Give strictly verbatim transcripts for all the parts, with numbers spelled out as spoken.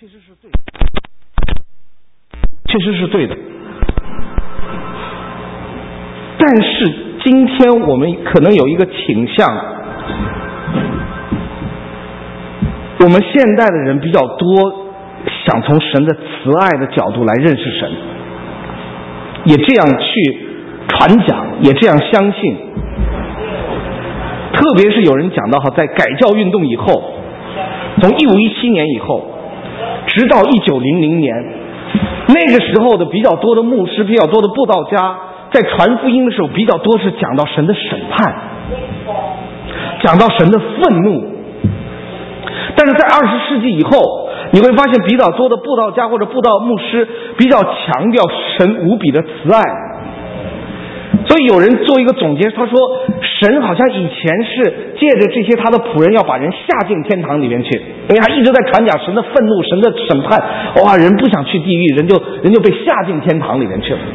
确实是对的，确实是对的。但是今天我们可能有一个倾向，我们现代的人比较多想从神的慈爱的角度来认识神，也这样去传讲，也这样相信。特别是有人讲到哈，在改教运动以后，从一五一七年以后，直到一九零零年，那个时候的比较多的牧师、比较多的布道家，在传福音的时候，比较多是讲到神的审判，讲到神的愤怒。但是在二十世纪以后，你会发现比较多的布道家或者布道牧师比较强调神无比的慈爱。所以有人做一个总结，他说神好像以前是借着这些他的仆人要把人下进天堂里面去，因为他一直在传讲神的愤怒、神的审判，哇，人不想去地狱，人就人就被下进天堂里面去了。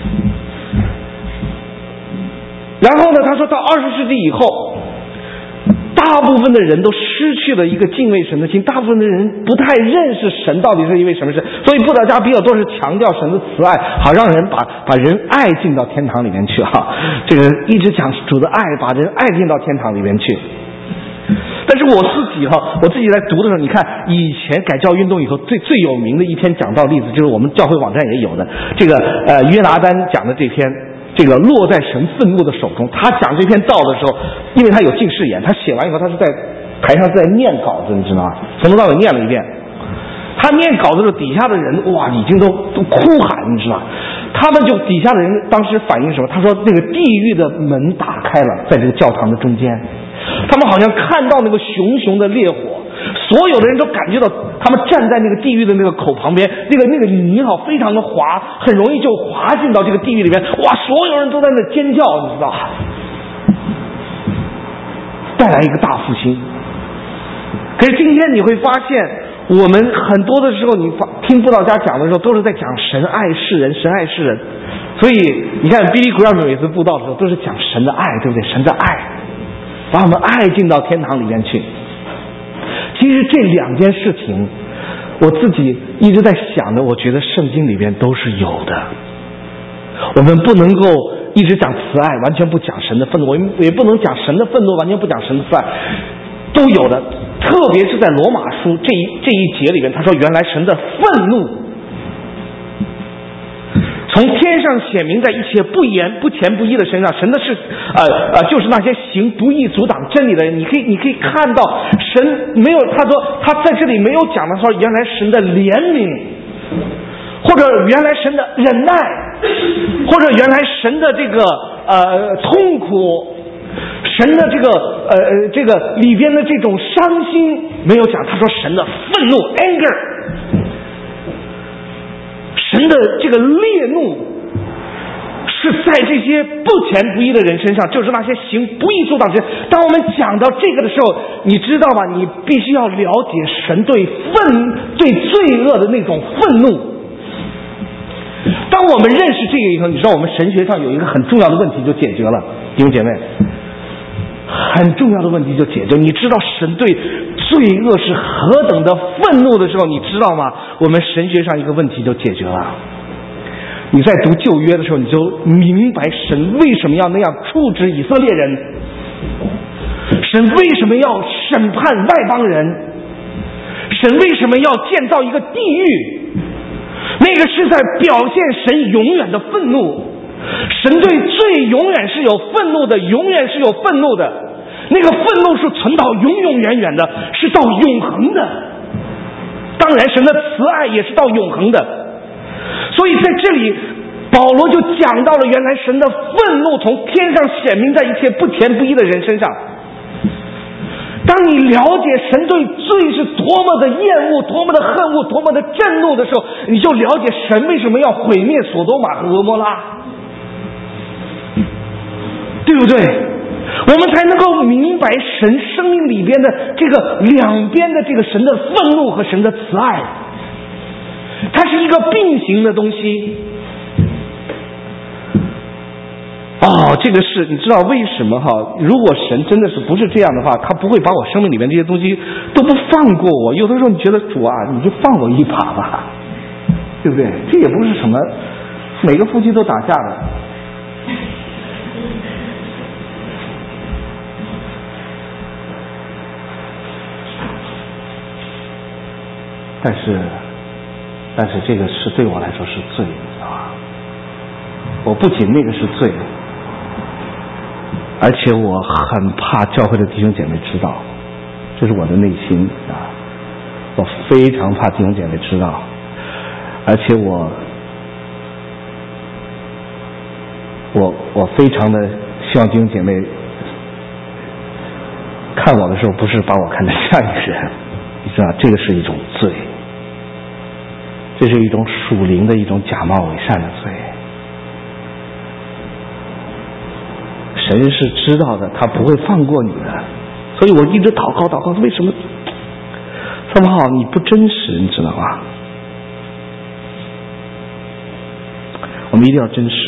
然后呢，他说到二十世纪以后，大部分的人都失去了一个敬畏神的心，大部分的人不太认识神到底是因为什么事，所以布道家比较多是强调神的慈爱，好让人把把人爱进到天堂里面去哈。这个一直讲主的爱，把人爱进到天堂里面去。但是我自己哈，我自己在读的时候，你看以前改教运动以后最最有名的一篇讲道例子，就是我们教会网站也有的这个呃约拿单讲的这篇。这个落在神愤怒的手中，他讲这篇道的时候，因为他有近视眼，他写完以后，他是在台上在念稿子，你知道吗？从头到尾念了一遍。他念稿子的时候，底下的人哇，已经都都哭喊，你知道吗？他们就底下的人当时反应什么？他说那个地狱的门打开了，在这个教堂的中间，他们好像看到那个熊熊的烈火。所有的人都感觉到他们站在那个地狱的那个口旁边，那个那个泥哈非常的滑，很容易就滑进到这个地狱里面。哇，所有人都在那尖叫，你知道，带来一个大复兴。可是今天你会发现，我们很多的时候，你听布道家讲的时候，都是在讲神爱世人，神爱世人。所以你看 Billy Graham 每次布道的时候，都是讲神的爱，对不对？神的爱，把我们爱进到天堂里面去。其实这两件事情，我自己一直在想的，我觉得圣经里面都是有的。我们不能够一直讲慈爱，完全不讲神的愤怒；我们也不能讲神的愤怒，完全不讲神的慈爱，都有的。特别是在罗马书这一这一节里面，他说原来神的愤怒从天上显明在一切不言不前不义的身上，神的是呃呃，就是那些行不义阻挡真理的人。你可以你可以看到神没有，他说他在这里没有讲的说原来神的怜悯，或者原来神的忍耐，或者原来神的这个呃痛苦，神的这个呃这个里边的这种伤心没有讲，他说神的愤怒 anger。神的这个烈怒是在这些不前不义的人身上，就是那些行不义阻挡之人。当我们讲到这个的时候，你知道吗？你必须要了解神对愤对罪恶的那种愤怒。当我们认识这个以后，你知道我们神学上有一个很重要的问题就解决了，弟兄姐妹，很重要的问题就解决。你知道神对罪恶是何等的愤怒的时候，你知道吗？我们神学上一个问题就解决了。你在读旧约的时候，你就明白神为什么要那样处置以色列人，神为什么要审判外邦人，神为什么要建造一个地狱，那个是在表现神永远的愤怒。神对罪永远是有愤怒的，永远是有愤怒的，那个愤怒是存到永永远远的，是到永恒的。当然神的慈爱也是到永恒的。所以在这里保罗就讲到了原来神的愤怒从天上显明在一切不前不义的人身上。当你了解神对罪是多么的厌恶，多么的恨恶，多么的震怒的时候，你就了解神为什么要毁灭所多玛和蛾摩拉，对不对？我们才能够明白神生命里边的这个两边的这个神的愤怒和神的慈爱，它是一个并行的东西。 哦，这个是你知道为什么哈？如果神真的是不是这样的话，他不会把我生命里面这些东西都不放过我。有的时候你觉得主啊，你就放我一把吧，对不对？这也不是什么每个夫妻都打架的。但是，但是这个是对我来说是罪，你知道吧？我不仅那个是罪，而且我很怕教会的弟兄姐妹知道，这是我的内心啊，我非常怕弟兄姐妹知道，而且我，我我非常的希望弟兄姐妹看我的时候，不是把我看得像一个人，你知道，这个是一种罪。这是一种属灵的一种假冒伪善的罪，神是知道的，他不会放过你的，所以我一直祷告祷告，为什么这么好？你不真实，你知道吗？我们一定要真实，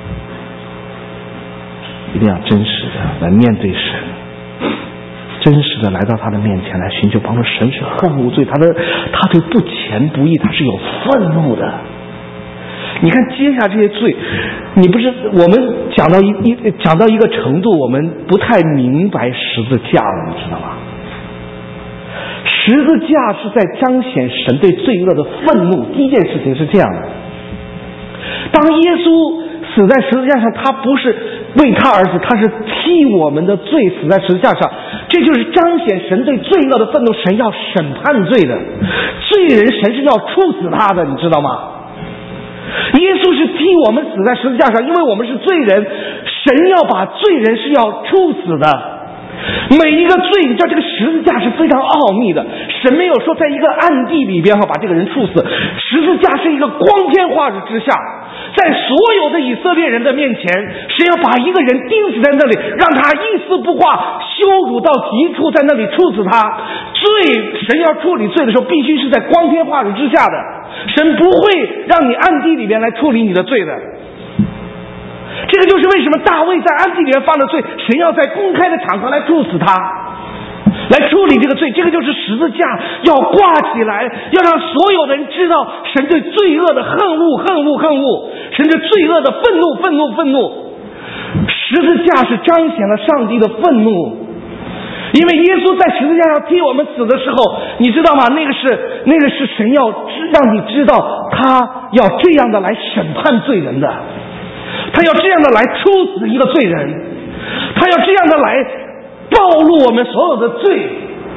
一定要真实的来面对神。真实的来到他的面前来寻求帮助。神是恨恶罪，他的他对不虔不义他是有愤怒的。你看接下这些罪，你不是我们讲到一一讲到一个程度，我们不太明白十字架了，你知道吗？十字架是在彰显神对罪恶的愤怒。第一件事情是这样的，当耶稣死在十字架上，他不是为他而死，他是替我们的罪死在十字架上，这就是彰显神对罪恶的愤怒。神要审判罪的罪人，神是要处死他的，你知道吗？耶稣是替我们死在十字架上，因为我们是罪人，神要把罪人是要处死的。每一个罪，你知道这个十字架是非常奥秘的，神没有说在一个暗地里边哈把这个人处死，十字架是一个光天化日之下，在所有的以色列人的面前，神要把一个人钉死在那里，让他一丝不挂，羞辱到极处，在那里处死他。罪，神要处理罪的时候，必须是在光天化日之下的，神不会让你暗地里边来处理你的罪的。这个就是为什么大卫在暗地里面犯了罪，神要在公开的场合来处死他，来处理这个罪。这个就是十字架要挂起来，要让所有的人知道神对罪恶的恨恶恨恶恨恶，神对罪恶的愤怒愤怒愤怒。十字架是彰显了上帝的愤怒，因为耶稣在十字架上替我们死的时候，你知道吗？那个是那个是神要让你知道，他要这样的来审判罪人的，他要这样的来处死一个罪人，他要这样的来暴露我们所有的罪。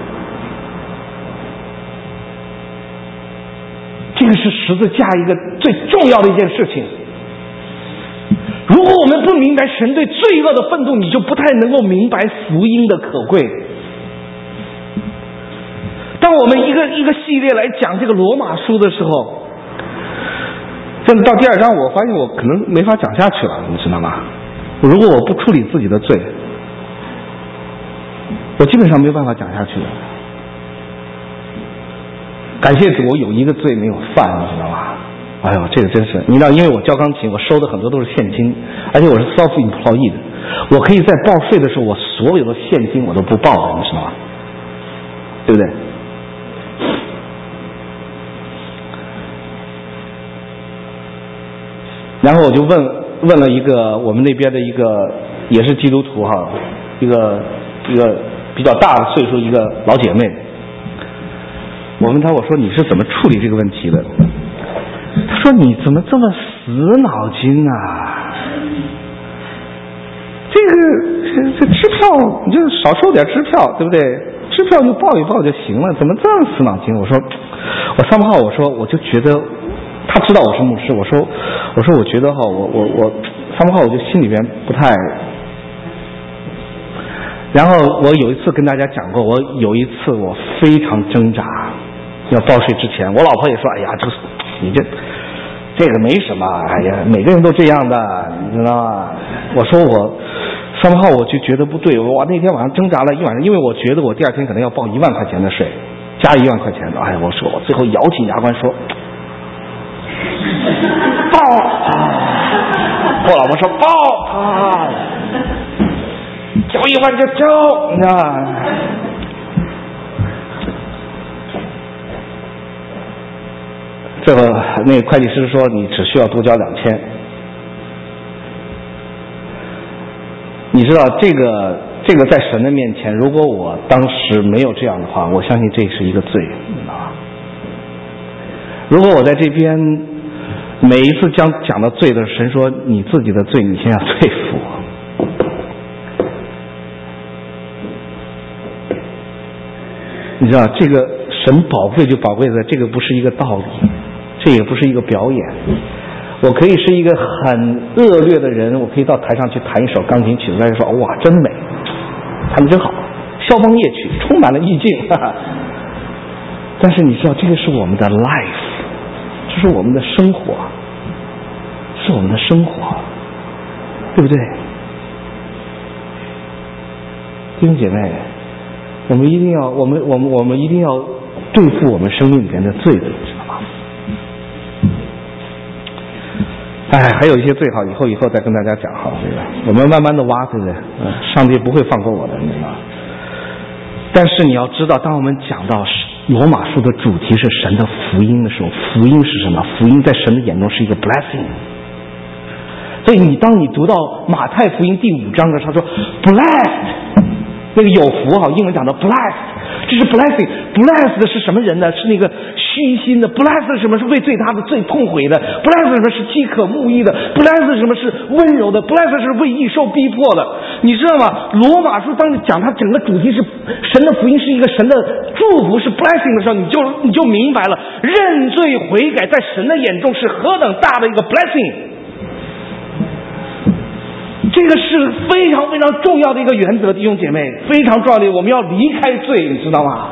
这个是十字架一个最重要的一件事情。如果我们不明白神对罪恶的愤怒，你就不太能够明白福音的可贵。当我们一个一个系列来讲这个罗马书的时候，真的到第二章，我发现我可能没法讲下去了，你知道吗？如果我不处理自己的罪，我基本上没有办法讲下去的。感谢主，我有一个罪没有犯，你知道吗？哎呦，这个真是，你知道，因为我教钢琴，我收的很多都是现金，而且我是 self-employed 的，我可以在报税的时候，我所有的现金我都不报的，你知道吗？对不对？然后我就问问了一个我们那边的一个也是基督徒哈，一个一个比较大的岁数一个老姐妹，我问她，我说你是怎么处理这个问题的？她说你怎么这么死脑筋啊？这个这支票你就少收点支票，对不对？支票就报一报就行了，怎么这么死脑筋？我说我三号，我说我就觉得。他知道我是牧师，我说，我说我觉得哈，我我我三号我就心里边不太。然后我有一次跟大家讲过，我有一次我非常挣扎，要报税之前，我老婆也说，哎呀，这个你这这个没什么，哎呀，每个人都这样的，你知道吗？我说我三号我就觉得不对，我那天晚上挣扎了一晚上，因为我觉得我第二天可能要报一万块钱的税，加一万块钱的，哎，我说我最后咬紧牙关说。报、哦， 我老婆说抱他，交一万就交，你知道吗？最后那个会计师说你只需要多交两千。你知道这个这个在神的面前，如果我当时没有这样的话，我相信这是一个罪，你知道吗？如果我在这边每一次讲讲到罪的，神说你自己的罪你先要对付。你知道这个神宝贵就宝贵在这个不是一个道理，这也不是一个表演。我可以是一个很恶劣的人，我可以到台上去弹一首钢琴曲子，大家说哇真美，弹得真好，萧邦夜曲充满了意境，哈哈。但是你知道这个是我们的 life， 这是我们的生活，是我们的生活，对不对？弟兄姐妹，我们一定要我们我们我们一定要对付我们生命里面的罪的，知道吗？哎，还有一些最好以后以后再跟大家讲哈，这个我们慢慢的挖，对不对？嗯，上帝不会放过我的，你知道吗？但是你要知道，当我们讲到罗马书的主题是神的福音的时候，福音是什么？福音在神的眼中是一个 blessing。所以你当你读到马太福音第五章的时候，他说 blessed， 那个有福哈，英文讲的 blessed， 这是 blessing。blessed 是什么人呢？是那个虚心的。blessed 什么是为最大的最痛悔的。blessed 什么是饥渴慕义的。blessed 什么是温柔的。blessed 是为义受逼迫的。你知道吗？罗马书当你讲它整个主题是神的福音是一个神的祝福，是 blessing 的时候，你就你就明白了，认罪悔改在神的眼中是何等大的一个 blessing。这个是非常非常重要的一个原则，弟兄姐妹，非常重要的，我们要离开罪，你知道吗？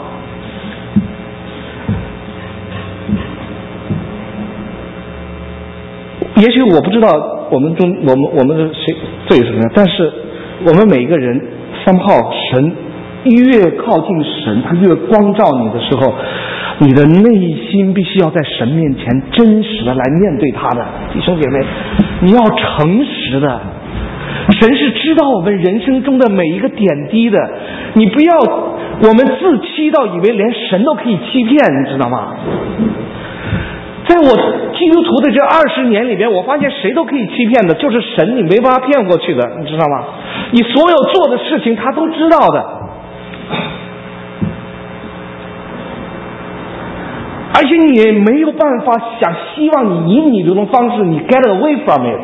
也许我不知道我们中我们我们的谁罪是什么样，但是我们每一个人somehow神越靠近神，他越光照你的时候，你的内心必须要在神面前真实的来面对他的，弟兄姐妹，你要诚实的。神是知道我们人生中的每一个点滴的，你不要我们自欺到以为连神都可以欺骗，你知道吗？在我基督徒的这二十年里边，我发现谁都可以欺骗的，就是神你没办法骗过去的，你知道吗？你所有做的事情他都知道的，而且你也没有办法想希望你以你这种方式你 get away from it。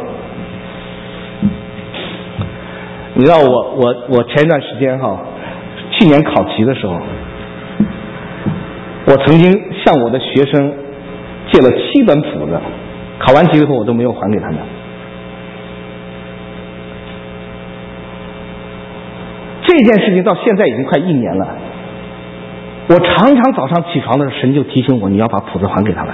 你知道我我我前一段时间哈，去年考级的时候，我曾经向我的学生借了七本谱子，考完级以后我都没有还给他们。这件事情到现在已经快一年了，我常常早上起床的时候，神就提醒我，你要把谱子还给他们。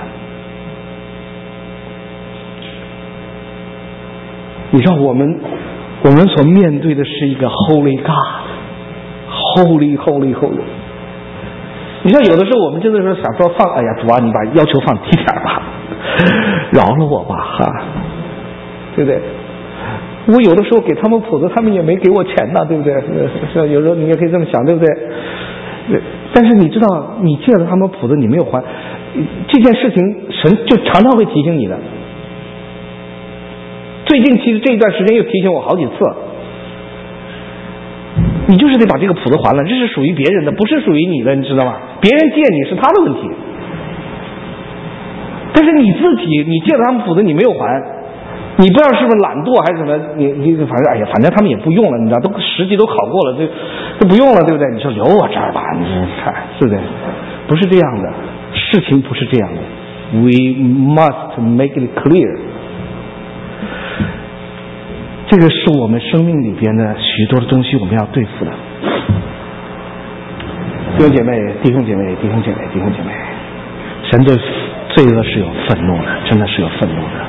你知道我们我们所面对的是一个 Holy God，Holy Holy Holy。你像有的时候我们真的是想说放，哎呀主啊，你把要求放低点吧，饶了我吧哈，对不对？我有的时候给他们谱子，他们也没给我钱呢，对不对？是有时候你也可以这么想，对不对？但是你知道，你借了他们谱子，你没有还，这件事情神就常常会提醒你的。最近其实这一段时间又提醒我好几次，你就是得把这个谱子还了，这是属于别人的，不是属于你的，你知道吗？别人借你是他的问题，但是你自己你借了他们谱子你没有还，你不知道是不是懒惰还是什么，你你反正哎呀，反正他们也不用了，你知道，都十级都考过了，就就不用了，对不对？你说留我这儿吧，你看是的，不是这样的，事情不是这样的。We must make it clear。这个是我们生命里边的许多的东西，我们要对付的。弟兄姐妹，弟兄姐妹，弟兄姐妹，弟兄姐妹，神对罪恶是有愤怒的，真的是有愤怒的。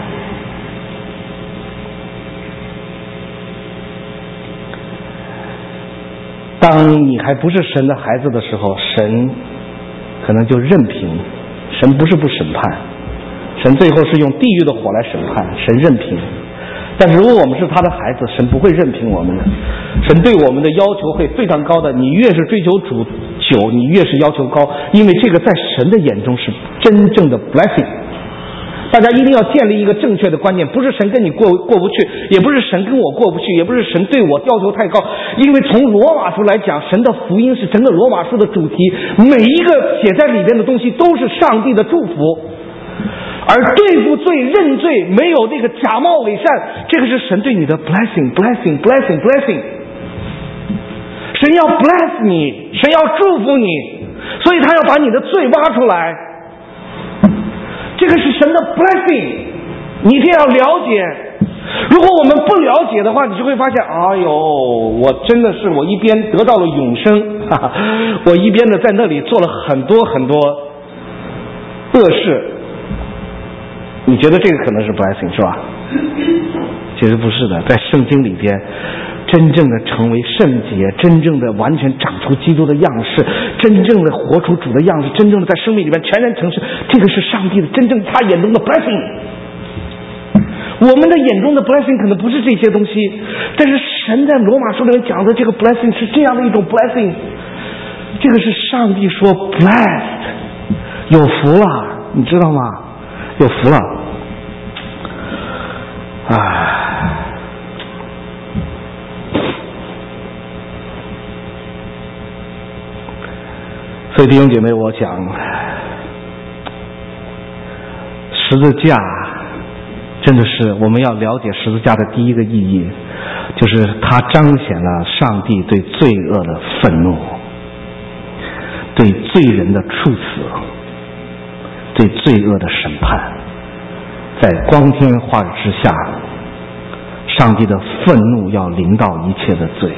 当你还不是神的孩子的时候，神可能就任凭，神不是不审判，神最后是用地狱的火来审判，神任凭。 但是如果我们是他的孩子，神不会任凭我们的，神对我们的要求会非常高的。你越是追求主久，你越是要求高，因为这个在神的眼中是真正的 blessing。大家一定要建立一个正确的观念，不是神跟你过过不去，也不是神跟我过不去，也不是神对我要求太高。因为从罗马书来讲，神的福音是整个罗马书的主题，每一个写在里边的东西都是上帝的祝福。而对付罪、认罪，没有那个假冒伪善，这个是神对你的 blessing blessing blessing blessing。 神要 bless 你，神要祝福你，所以他要把你的罪挖出来，这个是神的 blessing， 你一定要了解。如果我们不了解的话，你就会发现，哎呦，我真的是我一边得到了永生，哈哈，我一边呢在那里做了很多很多恶事。你觉得这个可能是 blessing 是吧？其实不是的，在圣经里边，真正的成为圣洁，真正的完全长出基督的样式，真正的活出主的样式，真正的在生命里边全然成事，这个是上帝的真正他眼中的 blessing。 我们的眼中的 blessing 可能不是这些东西，但是神在罗马书里面讲的这个 blessing 是这样的一种 blessing， 这个是上帝说 blessed， 有福了，你知道吗？有福了。唉，所以弟兄姐妹，我想十字架真的是我们要了解十字架的第一个意义，就是它彰显了上帝对罪恶的愤怒，对罪人的处死，对罪恶的审判。在光天化日之下，上帝的愤怒要临到一切的罪。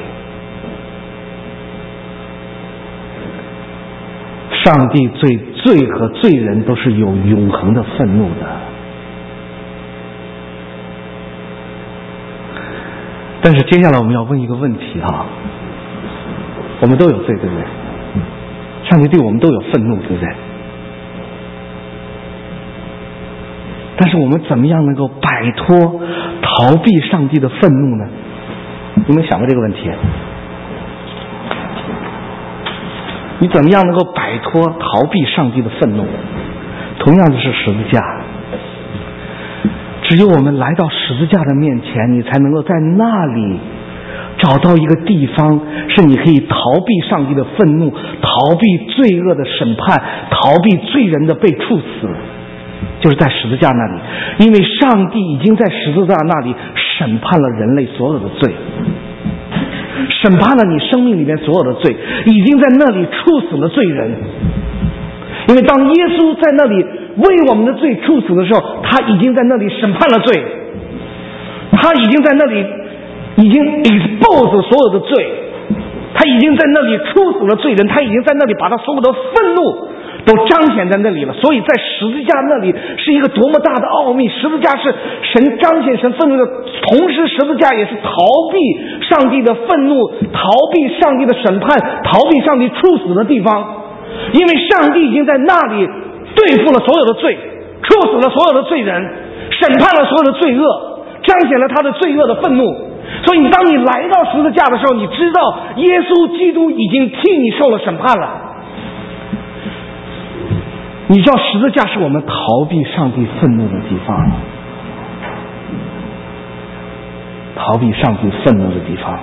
上帝对罪和罪人都是有永恒的愤怒的。但是接下来我们要问一个问题啊，我们都有罪对不对？上帝对我们都有愤怒对不对？但是我们怎么样能够摆脱逃避上帝的愤怒呢？你有没有想过这个问题？你怎么样能够摆脱逃避上帝的愤怒？同样的是十字架，只有我们来到十字架的面前，你才能够在那里找到一个地方，是你可以逃避上帝的愤怒，逃避罪恶的审判，逃避罪人的被处死，就是在十字架那里。因为上帝已经在十字架那里审判了人类所有的罪，审判了你生命里面所有的罪，已经在那里处死了罪人。因为当耶稣在那里为我们的罪处死的时候，他已经在那里审判了罪，他已经在那里已经 expose 所有的罪，他已经在那里处死了罪人，他已经在那里把他所有的愤怒都彰显在那里了。所以在十字架那里是一个多么大的奥秘，十字架是神彰显神愤怒的，同时十字架也是逃避上帝的愤怒，逃避上帝的审判，逃避上帝处死的地方。因为上帝已经在那里对付了所有的罪，处死了所有的罪人，审判了所有的罪恶，彰显了他的罪恶的愤怒。所以当你来到十字架的时候，你知道耶稣基督已经替你受了审判了。你知道十字架是我们逃避上帝愤怒的地方，逃避上帝愤怒的地方。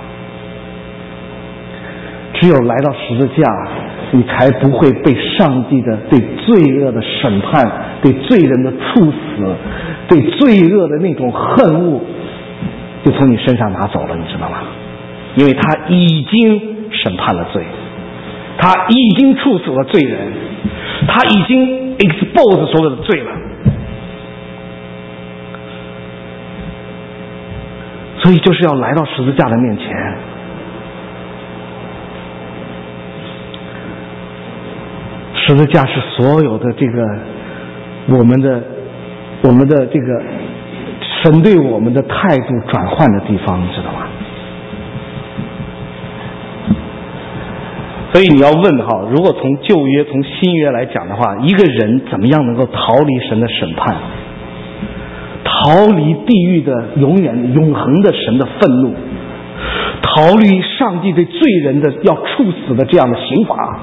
只有来到十字架，你才不会被上帝的对罪恶的审判，对罪人的处死，对罪恶的那种恨恶就从你身上拿走了，你知道吗？因为他已经审判了罪，他已经处死了罪人，他已经 expose 所有的罪了。所以就是要来到十字架的面前。十字架是所有的这个我们的我们的这个神对我们的态度转换的地方，你知道吗？所以你要问哈，如果从旧约从新约来讲的话，一个人怎么样能够逃离神的审判，逃逃离地狱的永远永恒的神的愤怒，逃离上帝对罪人的要处死的这样的刑罚。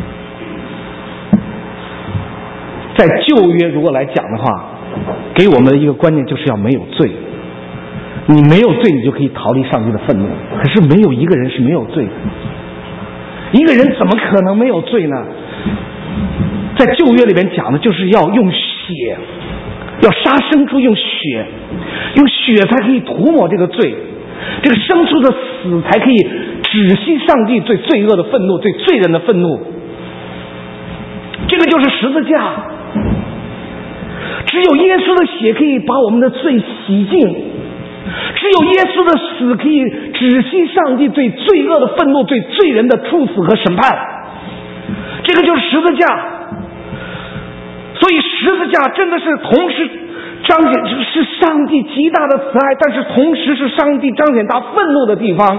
在旧约如果来讲的话，给我们的一个观念就是要没有罪，你没有罪你就可以逃离上帝的愤怒，可是没有一个人是没有罪的。一个人怎么可能没有罪呢？在旧约里面讲的就是要用血，要杀牲畜，用血用血才可以涂抹这个罪，这个牲畜的死才可以止息上帝对罪恶的愤怒，对罪人的愤怒。这个就是十字架，只有耶稣的血可以把我们的罪洗净，只有耶稣的死可以止息上帝对罪恶的愤怒，对罪人的处死和审判。这个就是十字架。所以十字架真的是同时彰显是上帝极大的慈爱，但是同时是上帝彰显他愤怒的地方。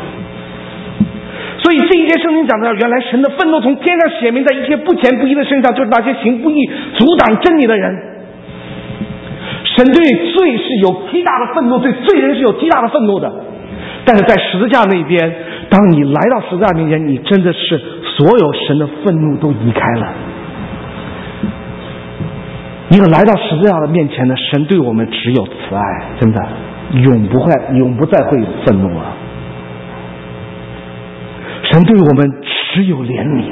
所以这一节圣经讲到，原来神的愤怒从天上显明在一切不虔不义的身上，就是那些行不义阻挡真理的人。神对罪是有极大的愤怒，对罪人是有极大的愤怒的。但是在十字架那边，当你来到十字架面前，你真的是所有神的愤怒都移开了。一个来到十字架的面前的神，对我们只有慈爱，真的永不会永不再会有愤怒了。神对我们只有怜悯，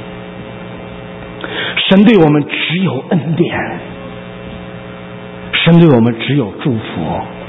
神对我们只有恩典，神对我们只有祝福。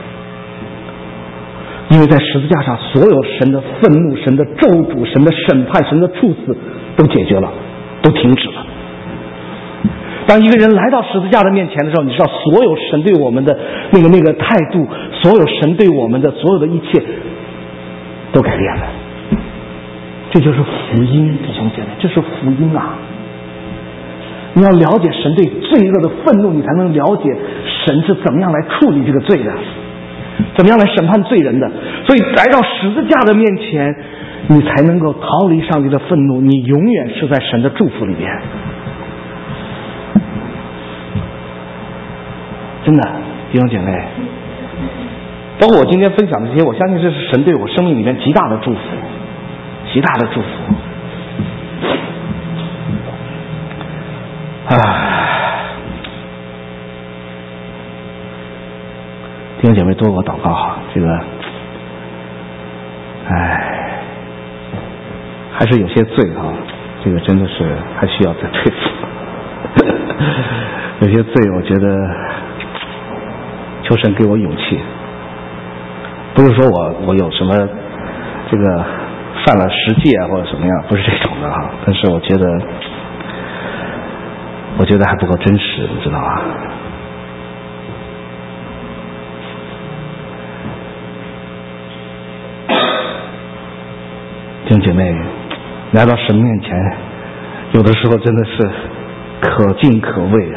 因为在十字架上，所有神的愤怒、神的咒诅、神的审判、神的处死都解决了，都停止了。当一个人来到十字架的面前的时候，你知道所有神对我们的那个那个态度，所有神对我们的所有的一切都改变了。这就是福音，弟兄姐妹，这是福音啊！你要了解神对罪恶的愤怒，你才能了解神是怎么样来处理这个罪的，怎么样来审判罪人的。所以来到十字架的面前，你才能够逃离上帝的愤怒，你永远是在神的祝福里面。真的，弟兄姐妹，包括我今天分享的这些，我相信这是神对我生命里面极大的祝福，极大的祝福。唉，弟兄姐妹多为我祷告哈，这个，唉，还是有些罪哈，这个真的是还需要再对付。有些罪，我觉得。求神给我勇气，不是说我我有什么这个犯了十戒或者什么样，不是这种的哈。但是我觉得，我觉得还不够真实，你知道吧？弟兄姐妹，来到神面前，有的时候真的是可敬可畏啊。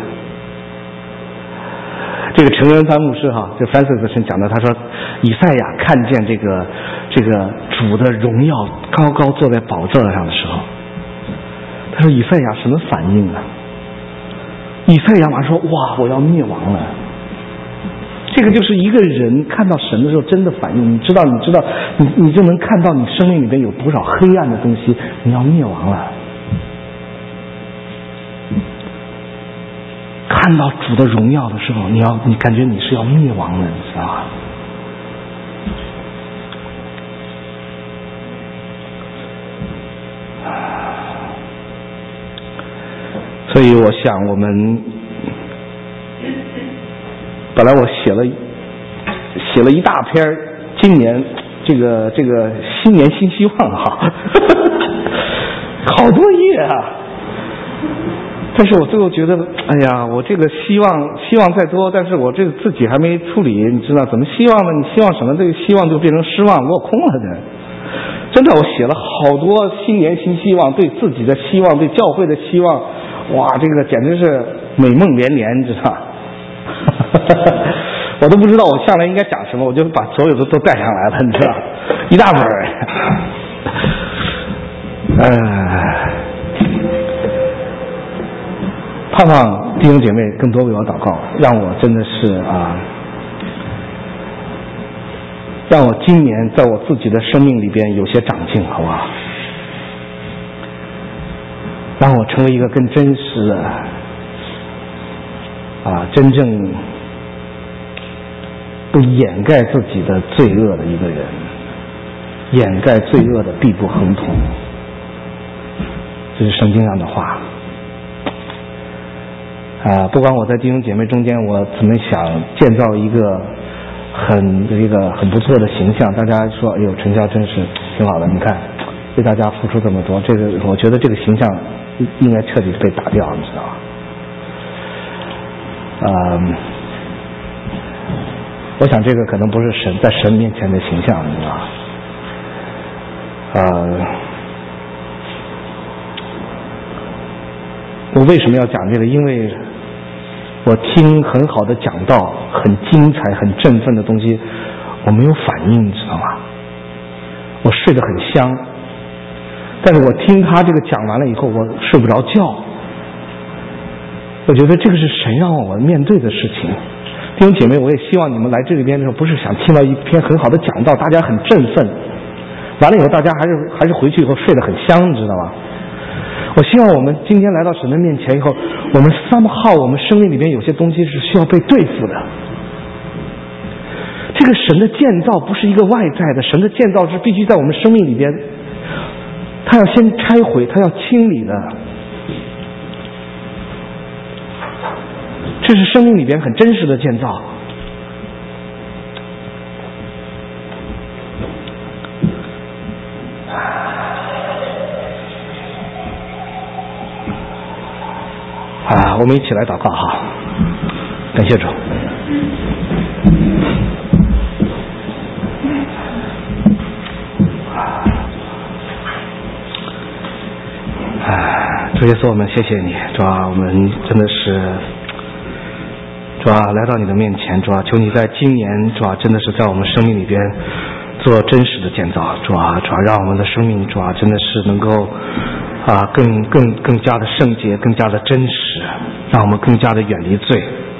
这个陈仁凡牧师哈，这 Francis 讲的，他说以赛亚看见这个这个主的荣耀高高坐在宝座上的时候，他说以赛亚什么反应啊？以赛亚马上说哇，我要灭亡了。这个就是一个人看到神的时候真的反应，你知道你知道你你就能看到你生命里面有多少黑暗的东西，你要灭亡了。看到主的荣耀的时候，你要你感觉你是要灭亡的，你知道吧？所以我想我们本来我写了写了一大篇今年这个这个新年新希望哈，好多页啊。但是我最后觉得，哎呀，我这个希望希望再多，但是我这个自己还没处理，你知道怎么希望呢？你希望什么？这个希望就变成失望，落空了的。真的，我写了好多新年新希望，对自己的希望，对教会的希望，哇，这个简直是美梦连连，你知道？我都不知道我下来应该讲什么，我就把所有的都带上来了，你知道，一大本儿。呃。盼望弟兄姐妹更多为我祷告，让我真的是啊， 让我今年在我自己的生命里边有些长进，好不好？让我成为一个更真实的啊，真正不掩盖自己的罪恶的一个人，掩盖罪恶的必不亨通。这是圣经上的话啊！不管我在弟兄姐妹中间，我怎么想建造一个很一个很不错的形象，大家说，哎呦，陈教真是挺好的，你看为大家付出这么多，这个我觉得这个形象应该彻底被打掉，你知道吗？嗯，我想这个可能不是神在神面前的形象，你知道吗？呃，我为什么要讲这个？因为我听很好的讲道，很精彩、很振奋的东西，我没有反应，你知道吗？我睡得很香，但是我听他这个讲完了以后，我睡不着觉。我觉得这个是神让我面对的事情。弟兄姐妹，我也希望你们来这里边的时候，不是想听到一篇很好的讲道，大家很振奋，完了以后大家还是还是回去以后睡得很香，你知道吗？我希望我们今天来到神的面前以后，我们 somehow 我们生命里边有些东西是需要被对付的。这个神的建造不是一个外在的，神的建造是必须在我们生命里边，他要先拆毁，他要清理的。这是生命里边很真实的建造。啊，我们一起来祷告哈，感谢主。啊，主耶稣，我们谢谢你，主啊，我们真的是。主啊，来到你的面前，主啊，求你在今年，主啊，真的是在我们生命里边做真实的建造，主啊，主啊，让我们的生命，主啊，真的是能够啊，更更更加的圣洁，更加的真实，让我们更加的远离罪。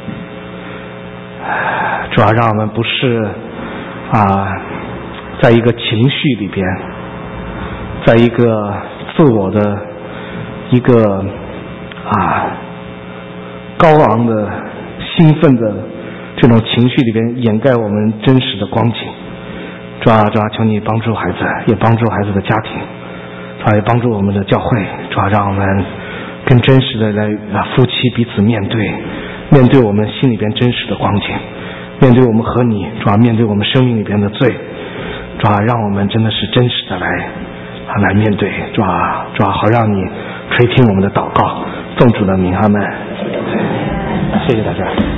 主啊，让我们不是啊，在一个情绪里边，在一个自我的一个啊高昂的。兴奋的这种情绪里边掩盖我们真实的光景。主啊，主啊，求你帮助孩子，也帮助孩子的家庭，主啊，也帮助我们的教会。主啊，让我们更真实的来啊夫妻彼此面对，面对我们心里边真实的光景，面对我们和你，主啊，面对我们生命里边的罪。主啊，让我们真的是真实的来啊来面对。主啊，主啊，好让你垂听我们的祷告，奉主的名，阿们。谢谢大家。